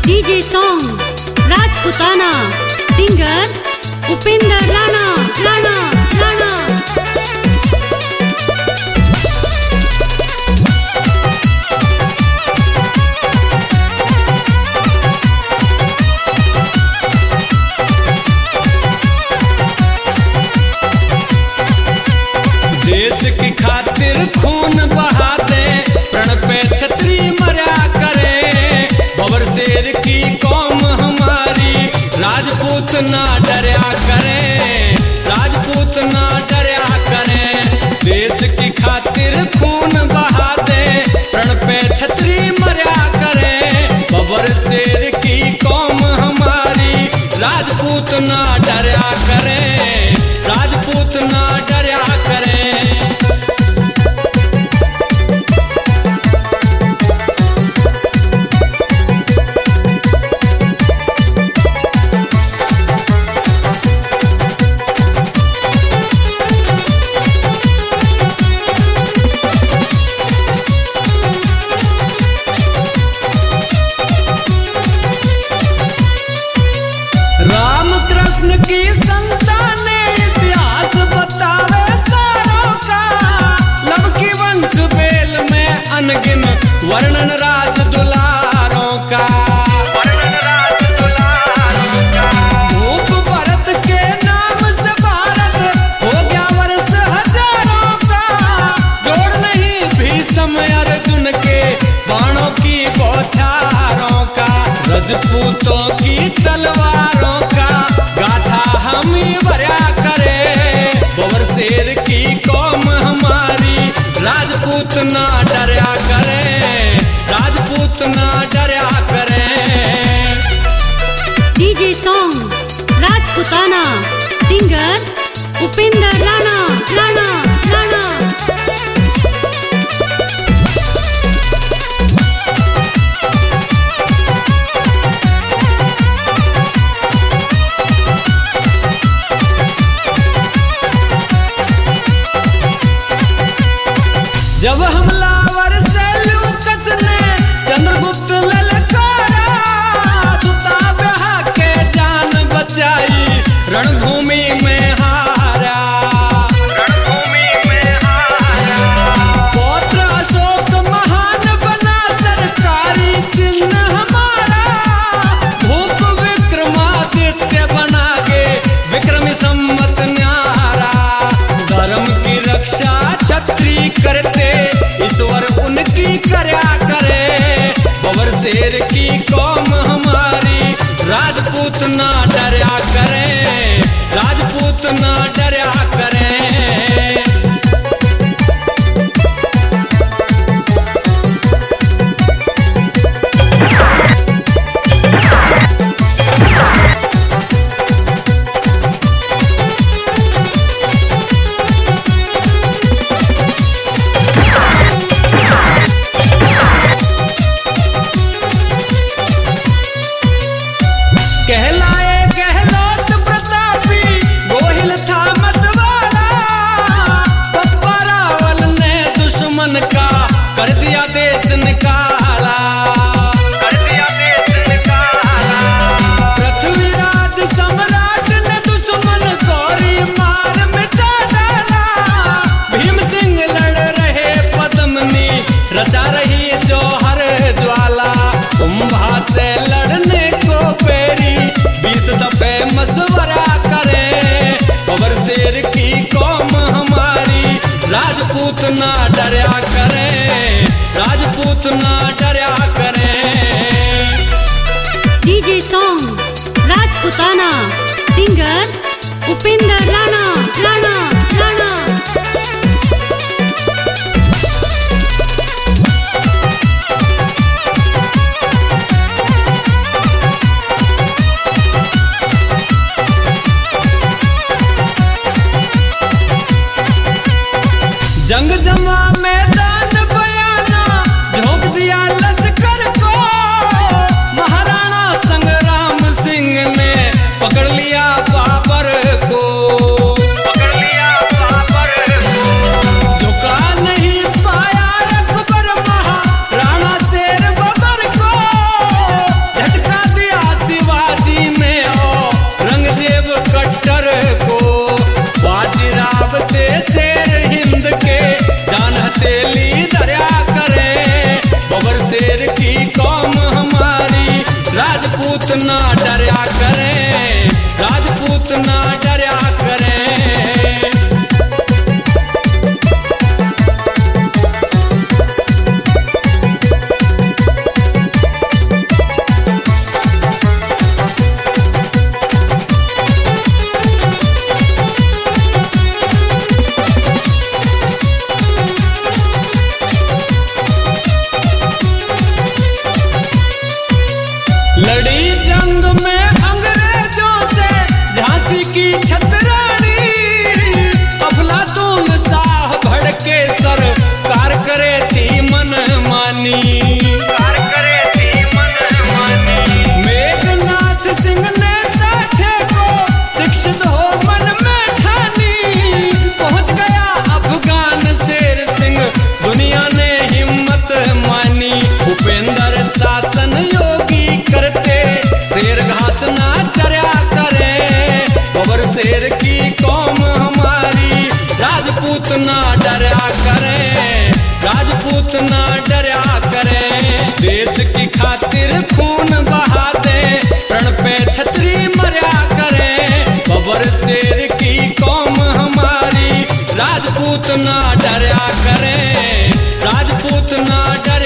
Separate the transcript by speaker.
Speaker 1: DJ song Rajputana, singer Upendra Rana Rana Rana.
Speaker 2: देश की खातिर खून बहा दे, प्रण पे छतरी मरा करे। बबर शेर की कौम हमारी, राजपूत ना डरा करे, राजपूत ना डरा करे। देश की खातिर खून बहा दे, प्रण पे छतरी मरा करे। बबर शेर की कौम हमारी, राजपूत ना डरा करे, राजपूत ना डरा करे। राम कृष्ण की संतान इतिहास बतावे सारों का। लव की वंश बेल में अनगिन वर्णन राज दुलारों का। भूप भरत के नाम से भारत हो गया वर्ष हजारों का। जोड़ नहीं भीष्म अर्जुन के बाणों की बौछारों का। रजपूतों की तलवारों का गाथा हम ही भरा करे। बबर शेर की कौम हमारी, राजपूत ना डरा करे, राजपूत ना डरा करे।
Speaker 1: DJ song Rajputana, singer Upendra Rana Rana Rana.
Speaker 2: जब हमलावर सेल्यूकस ने चंद्रगुप्त ललकारा। सुता ब्याह के जान बचाई, रणभूमि में हारा, रणभूमि में हारा। पौत्र अशोक महान बना, सरकारी चिन्ह हमारा। भूप विक्रमादित्य बना के विक्रमी संवत न्यारा। धर्म की रक्षा छत्री करते, ईश्वर उनकी करया करे। बबर शेर की कौम हमारी, राजपूत ना डरा करे, राजपूत ना डरा करे। कहलाए गहलोत प्रतापी, गोहिल था मतवाला। पप्पा रावल ने दुश्मन का कर दिया देश निकाला, कर दिया देश निकाला। पृथ्वीराज सम्राट ने दुश्मन गौरी मार मिटा डाला। भीम सिंह लड़ रहे पद्मनी, रचा रही जौहर ज्वाला। कुंभा से लड़ने को पेरी, 20 दफे मशवरा करे। बबर शेर की कौम हमारी, राजपूत ना डरा करे, राजपूत ना डरा करे।
Speaker 1: DJ song Rajputana, singer Upendra Rana Rana Rana.
Speaker 2: जंग जमा मैदान बयाना, झोंक दिया लश्कर को। महाराणा संग्राम सिंह ने पकड़ लिया बाबर को। ना डरा करें, राजपूत ना डरा करें। लड़ी जंग में अंग्रेजों से झांसी की छतरानी, अफलातून शाह भड़के सरकार करे थी मनमानी। मेघनाथ सिंह ने साठे को शिक्षित हो मन में ठानी, पहुंच गया अफगान शेर सिंह, दुनिया ने हिम्मत मानी। उपेंद्र शासन योगी करते, शेर घास ना चरा करे, बबर शेर की कौम हमारी, राजपूत ना डरा करे, राजपूत ना डरा करे। देश की खातिर खून बहा दे, प्रण पे छतरी मरा करे, बबर शेर की कौम हमारी, राजपूत ना डरा करे, राजपूत ना डरा